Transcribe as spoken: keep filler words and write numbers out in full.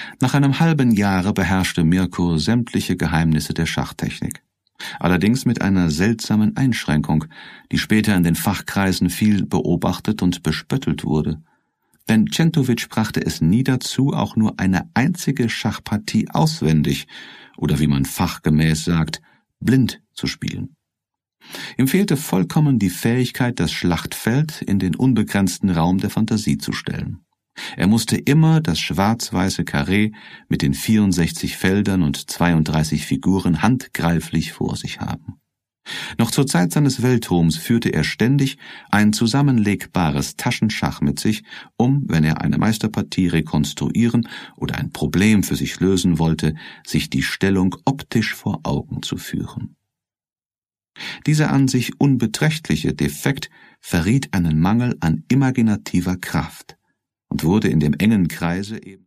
Nach einem halben Jahre beherrschte Mirko sämtliche Geheimnisse der Schachtechnik. Allerdings mit einer seltsamen Einschränkung, die später in den Fachkreisen viel beobachtet und bespöttelt wurde. Denn Centovic brachte es nie dazu, auch nur eine einzige Schachpartie auswendig oder wie man fachgemäß sagt, blind zu spielen. Ihm fehlte vollkommen die Fähigkeit, das Schlachtfeld in den unbegrenzten Raum der Fantasie zu stellen. Er musste immer das schwarz-weiße Karree mit den vierundsechzig Feldern und zweiunddreißig Figuren handgreiflich vor sich haben. Noch zur Zeit seines Weltruhms führte er ständig ein zusammenlegbares Taschenschach mit sich, um, wenn er eine Meisterpartie rekonstruieren oder ein Problem für sich lösen wollte, sich die Stellung optisch vor Augen zu führen. Dieser an sich unbeträchtliche Defekt verriet einen Mangel an imaginativer Kraft und wurde in dem engen Kreise eben